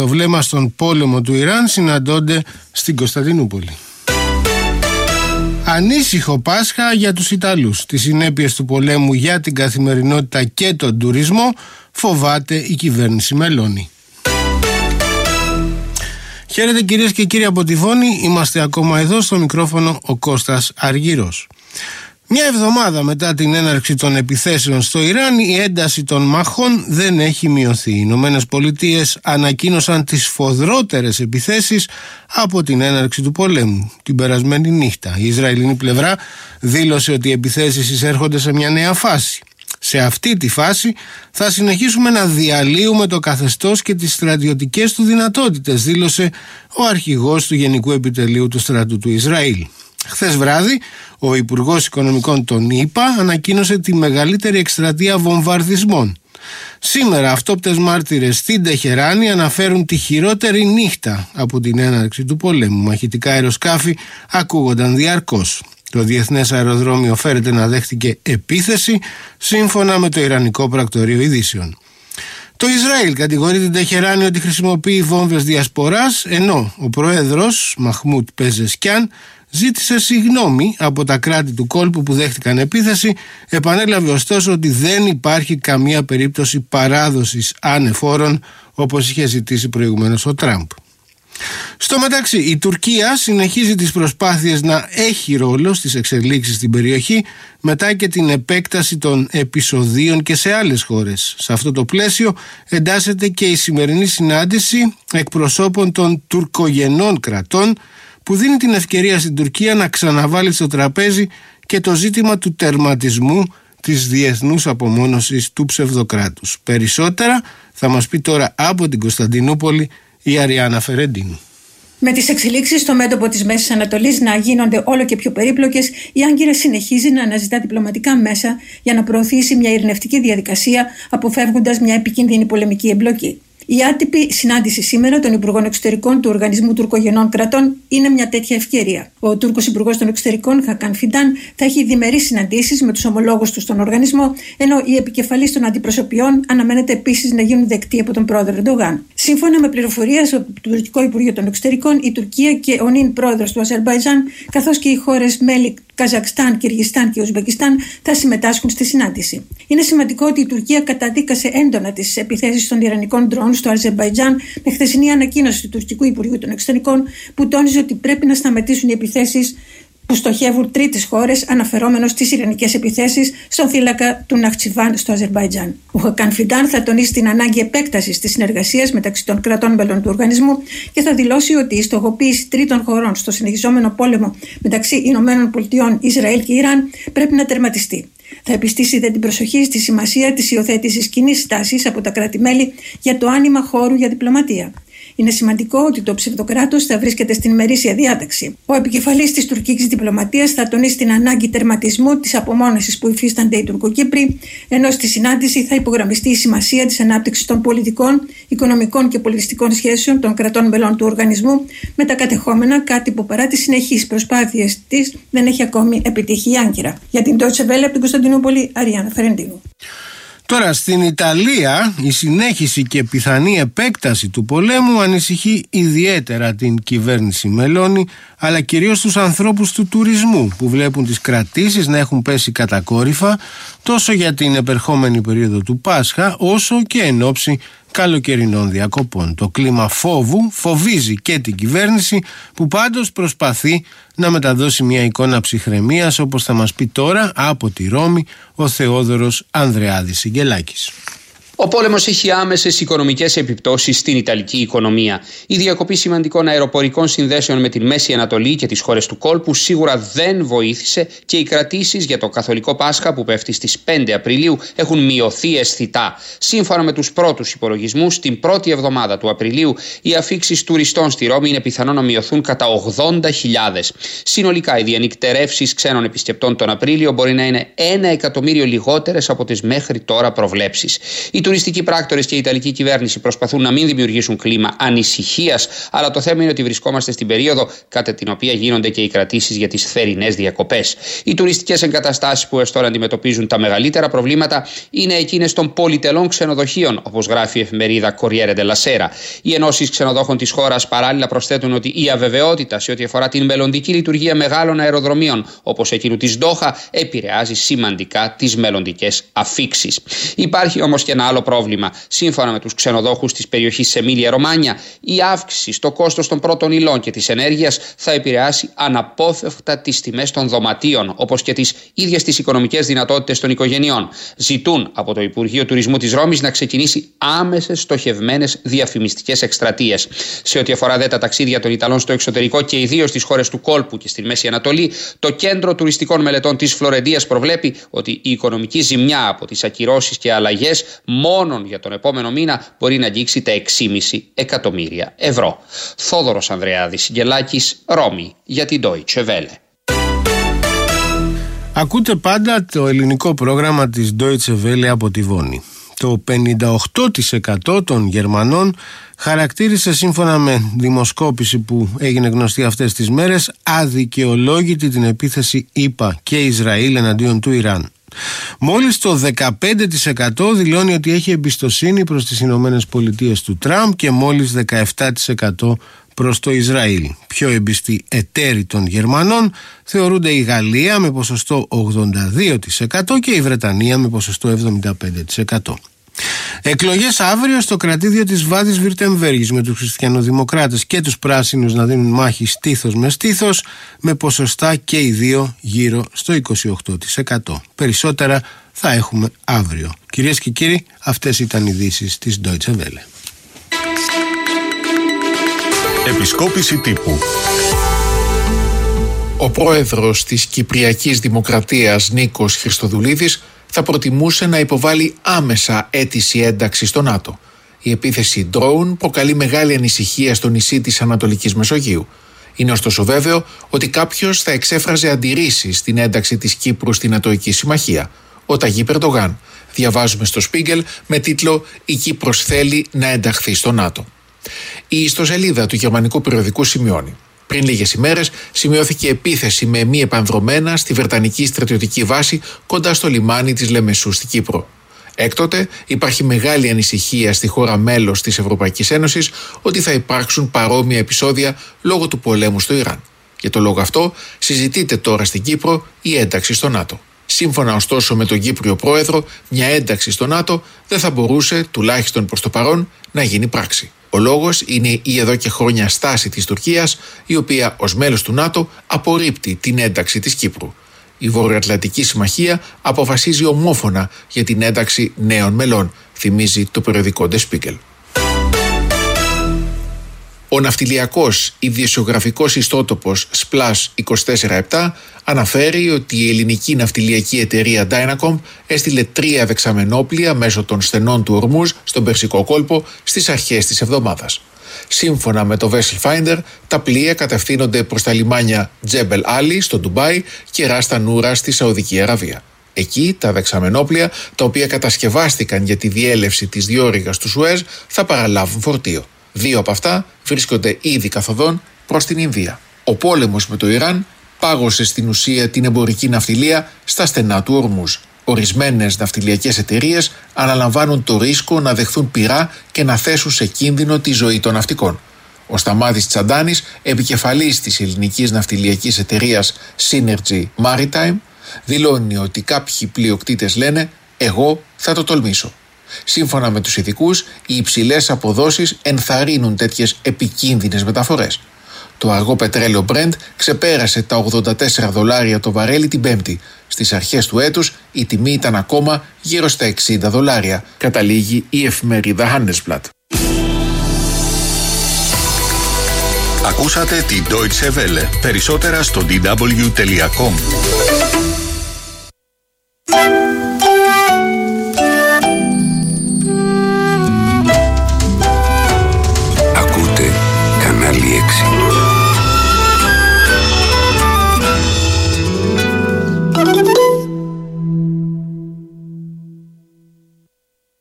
Το βλέμμα στον πόλεμο του Ιράν συναντώνται στην Κωνσταντινούπολη. Ανήσυχο Πάσχα για τους Ιταλούς. Τις συνέπειες του πολέμου για την καθημερινότητα και τον τουρισμό φοβάται η κυβέρνηση Μελώνη. Χαίρετε κυρίες και κύριοι από τη Βόνη, είμαστε ακόμα εδώ στο μικρόφωνο ο Κώστας Αργυρός. Μια εβδομάδα μετά την έναρξη των επιθέσεων στο Ιράν, η ένταση των μαχών δεν έχει μειωθεί. Οι Ηνωμένες Πολιτείες ανακοίνωσαν τις σφοδρότερες επιθέσεις από την έναρξη του πολέμου την περασμένη νύχτα. Η Ισραηλινή πλευρά δήλωσε ότι οι επιθέσεις εισέρχονται σε μια νέα φάση. Σε αυτή τη φάση θα συνεχίσουμε να διαλύουμε το καθεστώς και τις στρατιωτικές του δυνατότητες, δήλωσε ο αρχηγός του Γενικού Επιτελείου του Στρατού του Ισραήλ. Χθες βράδυ, ο Υπουργός Οικονομικών των ΗΠΑ ανακοίνωσε τη μεγαλύτερη εκστρατεία βομβαρδισμών. Σήμερα, αυτόπτες μάρτυρες στην Τεχεράνη αναφέρουν τη χειρότερη νύχτα από την έναρξη του πολέμου. Μαχητικά αεροσκάφη ακούγονταν διαρκώς. Το Διεθνές Αεροδρόμιο φέρεται να δέχτηκε επίθεση σύμφωνα με το Ιρανικό Πρακτορείο Ειδήσεων. Το Ισραήλ κατηγορεί την Τεχεράνη ότι χρησιμοποιεί βόμβες διασποράς, ενώ ο πρόεδρος Μαχμούντ Πεζεσκιάν ζήτησε συγγνώμη από τα κράτη του κόλπου που δέχτηκαν επίθεση, επανέλαβε ωστόσο ότι δεν υπάρχει καμία περίπτωση παράδοσης ανεφόρων όπως είχε ζητήσει προηγουμένως ο Τραμπ. Στο μεταξύ, η Τουρκία συνεχίζει τις προσπάθειες να έχει ρόλο στις εξελίξεις στην περιοχή μετά και την επέκταση των επεισοδίων και σε άλλες χώρες. Σε αυτό το πλαίσιο εντάσσεται και η σημερινή συνάντηση εκπροσώπων των τουρκογενών κρατών που δίνει την ευκαιρία στην Τουρκία να ξαναβάλει στο τραπέζι και το ζήτημα του τερματισμού της διεθνούς απομόνωσης του ψευδοκράτους. Περισσότερα θα μας πει τώρα από την Κωνσταντινούπολη η Αριάννα Φερεντίνου. Με τις εξελίξεις στο μέτωπο της Μέσης Ανατολής να γίνονται όλο και πιο περίπλοκες, η Άγκυρα συνεχίζει να αναζητά διπλωματικά μέσα για να προωθήσει μια ειρηνευτική διαδικασία, αποφεύγοντας μια επικίνδυνη πολεμική εμπλοκή. Η άτυπη συνάντηση σήμερα των Υπουργών Εξωτερικών του Οργανισμού Τουρκογενών Κρατών είναι μια τέτοια ευκαιρία. Ο Τούρκος Υπουργός των Εξωτερικών, Χακάν Φιντάν, θα έχει διμερείς συναντήσεις με τους ομολόγους του στον οργανισμό, ενώ οι επικεφαλείς των αντιπροσωπιών αναμένεται επίσης να γίνουν δεκτοί από τον πρόεδρο Ερντογάν. Σύμφωνα με πληροφορίες από το Τουρκικό Υπουργείο των Εξωτερικών, η Τουρκία και ο νυν πρόεδρος του Αζερμπαϊτζάν, καθώς και οι χώρες μέλη Καζακστάν, Κυργιστάν και Ουσμπεκιστάν θα συμμετάσχουν στη συνάντηση. Είναι σημαντικό ότι η Τουρκία καταδίκασε έντονα τις επιθέσεις των ιρανικών ντρόουν στο Αζερμπαϊτζάν με χθεσινή ανακοίνωση του Τουρκικού Υπουργείου των Εξωτερικών που τόνιζε ότι πρέπει να σταματήσουν οι επιθέσεις που στοχεύουν τρίτες χώρες, αναφερόμενος στις ιρανικές επιθέσεις στον θύλακα του Ναχτσιβάν στο Αζερμπαϊτζάν. Ο Χακάν Φιντάν θα τονίσει την ανάγκη επέκτασης της συνεργασίας μεταξύ των κρατών μελών του οργανισμού και θα δηλώσει ότι η στοχοποίηση τρίτων χωρών στο συνεχιζόμενο πόλεμο μεταξύ ΗΠΑ, Ισραήλ και Ιράν πρέπει να τερματιστεί. Θα επιστήσει την προσοχή στη σημασία της υιοθέτησης κοινής στάσης από τα κράτη-μέλη για το άνοιγμα χώρου για διπλωματία. Είναι σημαντικό ότι το ψευδοκράτος θα βρίσκεται στην ημερήσια διάταξη. Ο επικεφαλής της τουρκικής διπλωματίας θα τονίσει την ανάγκη τερματισμού της απομόνωσης που υφίστανται οι Τουρκοκύπροι, ενώ στη συνάντηση θα υπογραμμιστεί η σημασία της ανάπτυξης των πολιτικών, οικονομικών και πολιτιστικών σχέσεων των κρατών μελών του οργανισμού με τα κατεχόμενα, κάτι που παρά τις συνεχείς προσπάθειες της δεν έχει ακόμη επιτύχει η Άγκυρα. Για την Deutsche Welle από την Κωνσταντινούπολη, Αριάννα Φερεντίνου. Τώρα στην Ιταλία η συνέχιση και πιθανή επέκταση του πολέμου ανησυχεί ιδιαίτερα την κυβέρνηση Μελώνη, αλλά κυρίως τους ανθρώπους του τουρισμού που βλέπουν τις κρατήσεις να έχουν πέσει κατακόρυφα τόσο για την επερχόμενη περίοδο του Πάσχα όσο και εν ώψη καλοκαιρινών διακοπών. Το κλίμα φόβου φοβίζει και την κυβέρνηση που πάντως προσπαθεί να μεταδώσει μια εικόνα ψυχραιμίας, όπως θα μας πει τώρα από τη Ρώμη ο Θεόδωρος Ανδρεάδης Σιγγελάκης. Ο πόλεμος έχει άμεσες οικονομικές επιπτώσεις στην Ιταλική οικονομία. Η διακοπή σημαντικών αεροπορικών συνδέσεων με τη Μέση Ανατολή και τις χώρες του κόλπου σίγουρα δεν βοήθησε και οι κρατήσεις για το Καθολικό Πάσχα που πέφτει στις 5 Απριλίου έχουν μειωθεί αισθητά. Σύμφωνα με τους πρώτους υπολογισμούς, την πρώτη εβδομάδα του Απριλίου οι αφίξεις τουριστών στη Ρώμη είναι πιθανό να μειωθούν κατά 80.000. Συνολικά, οι διανυκτερεύσεις ξένων επισκεπτών τον Απρίλιο μπορεί να είναι 1 εκατομμύριο λιγότερες από τις μέχρι τώρα προβλέψεις. Οι τουριστικοί πράκτορες και η Ιταλική κυβέρνηση προσπαθούν να μην δημιουργήσουν κλίμα ανησυχίας, αλλά το θέμα είναι ότι βρισκόμαστε στην περίοδο κατά την οποία γίνονται και οι κρατήσεις για τις θερινές διακοπές. Οι τουριστικές εγκαταστάσεις που έως τώρα αντιμετωπίζουν τα μεγαλύτερα προβλήματα είναι εκείνες των πολυτελών ξενοδοχείων, όπως γράφει η εφημερίδα Corriere della Sera. Οι ενώσεις ξενοδόχων της χώρας παράλληλα προσθέτουν ότι η αβεβαιότητα σε ό,τι αφορά την μελλοντική λειτουργία μεγάλων αεροδρομίων, όπως εκείνου της Ντόχα, επηρεάζει σημαντικά τις μελλοντικές αφίξεις. Υπάρχει όμως και ένα άλλο πρόβλημα. Σύμφωνα με τους ξενοδόχους της περιοχής Εμίλια-Ρωμάνια, η αύξηση στο κόστος των πρώτων υλών και της ενέργειας θα επηρεάσει αναπόφευκτα τις τιμές των δωματίων, όπως και τις ίδιες τις οικονομικές δυνατότητες των οικογενειών. Ζητούν από το Υπουργείο Τουρισμού της Ρώμης να ξεκινήσει άμεσες στοχευμένες διαφημιστικές εκστρατείες. Σε ό,τι αφορά τα ταξίδια των Ιταλών στο εξωτερικό και ιδίως στις χώρες του κόλπου και στη Μέση Ανατολή, το Κέντρο Τουριστικών Μελετών της Φλωρεντίας προβλέπει ότι η οικονομική ζημιά από τις ακυρώσεις και αλλαγές μόνον για τον επόμενο μήνα μπορεί να αγγίξει τα 6,5 εκατομμύρια ευρώ. Θόδωρος Ανδρεάδης Συγγελάκης, Ρώμη, για την Deutsche Welle. Ακούτε πάντα το ελληνικό πρόγραμμα της Deutsche Welle από τη Βόνη. Το 58% των Γερμανών χαρακτήρισε, σύμφωνα με δημοσκόπηση που έγινε γνωστή αυτές τις μέρες, αδικαιολόγητη την επίθεση ΗΠΑ και Ισραήλ εναντίον του Ιράν. Μόλις το 15% δηλώνει ότι έχει εμπιστοσύνη προς τις Ηνωμένες Πολιτείες του Τραμπ και μόλις 17% προς το Ισραήλ. Πιο εμπιστοί εταίροι των Γερμανών θεωρούνται η Γαλλία με ποσοστό 82% και η Βρετανία με ποσοστό 75%. Εκλογές αύριο στο κρατήδιο της Βάδης Βιρτεμβέργης, με τους χριστιανοδημοκράτες και τους πράσινους να δίνουν μάχη στήθος με στήθος, με ποσοστά και οι δύο γύρω στο 28%. Περισσότερα θα έχουμε αύριο. Κυρίες και κύριοι, αυτές ήταν οι ειδήσεις της Deutsche Welle. Επισκόπηση τύπου. Ο πρόεδρος της Κυπριακής Δημοκρατίας Νίκος Χριστοδουλίδης θα προτιμούσε να υποβάλει άμεσα αίτηση ένταξη στο ΝΑΤΟ. Η επίθεση ντρόουν προκαλεί μεγάλη ανησυχία στο νησί της Ανατολικής Μεσογείου. Είναι ωστόσο βέβαιο ότι κάποιος θα εξέφραζε αντιρρήσεις στην ένταξη της Κύπρου στην Ατοική Συμμαχία. Ο Ταγίπ Ερντογάν, διαβάζουμε στο Σπίγκελ με τίτλο «Η Κύπρος θέλει να ενταχθεί στο ΝΑΤΟ». Η ιστοσελίδα του γερμανικού περιοδικού σημειώνει: πριν λίγες ημέρες σημειώθηκε επίθεση με μη επανδρωμένα στη βρετανική στρατιωτική βάση κοντά στο λιμάνι της Λεμεσού στην Κύπρο. Έκτοτε υπάρχει μεγάλη ανησυχία στη χώρα μέλος της Ευρωπαϊκής Ένωσης ότι θα υπάρξουν παρόμοια επεισόδια λόγω του πολέμου στο Ιράν. Για το λόγο αυτό συζητείται τώρα στην Κύπρο η ένταξη στο ΝΑΤΟ. Σύμφωνα ωστόσο με τον Κύπριο πρόεδρο, μια ένταξη στο ΝΑΤΟ δεν θα μπορούσε, τουλάχιστον προς το παρόν, να γίνει πράξη. Ο λόγος είναι η εδώ και χρόνια στάση της Τουρκίας, η οποία ως μέλος του ΝΑΤΟ απορρίπτει την ένταξη της Κύπρου. Η Βορειοατλαντική Συμμαχία αποφασίζει ομόφωνα για την ένταξη νέων μελών, θυμίζει το περιοδικό Der Spiegel. Ο ναυτιλιακός ειδησιογραφικός ιστότοπος Splash 24/7 αναφέρει ότι η ελληνική ναυτιλιακή εταιρεία Dynacom έστειλε 3 δεξαμενόπλια μέσω των στενών του Ορμούζ στον Περσικό κόλπο στις αρχές της εβδομάδας. Σύμφωνα με το Vessel Finder, τα πλοία κατευθύνονται προς τα λιμάνια Τζέμπελ Άλι στο Ντουμπάι και Ράστα Νούρα στη Σαουδική Αραβία. Εκεί τα δεξαμενόπλια, τα οποία κατασκευάστηκαν για τη διέλευση της διόρυγας του Σουέζ, θα παραλάβουν φορτίο. 2 από αυτά βρίσκονται ήδη καθοδόν προς την Ινδία. Ο πόλεμος με το Ιράν πάγωσε στην ουσία την εμπορική ναυτιλία στα στενά του Ορμούζ. Ορισμένες ναυτιλιακές εταιρείες αναλαμβάνουν το ρίσκο να δεχθούν πυρά και να θέσουν σε κίνδυνο τη ζωή των ναυτικών. Ο Σταμάτης Τσαντάνης, επικεφαλής της ελληνικής ναυτιλιακής εταιρείας Synergy Maritime, δηλώνει ότι κάποιοι πλειοκτήτες λένε «εγώ θα το τολμήσω». Σύμφωνα με τους ειδικούς, οι υψηλές αποδόσεις ενθαρρύνουν τέτοιες επικίνδυνες μεταφορές. Το αργό πετρέλαιο Brent ξεπέρασε τα $84 το βαρέλι την Πέμπτη. Στις αρχές του έτους η τιμή ήταν ακόμα γύρω στα $60, καταλήγει η εφημερίδα Handelsblatt. Ακούσατε την Deutsche Welle. Περισσότερα στο dw.com.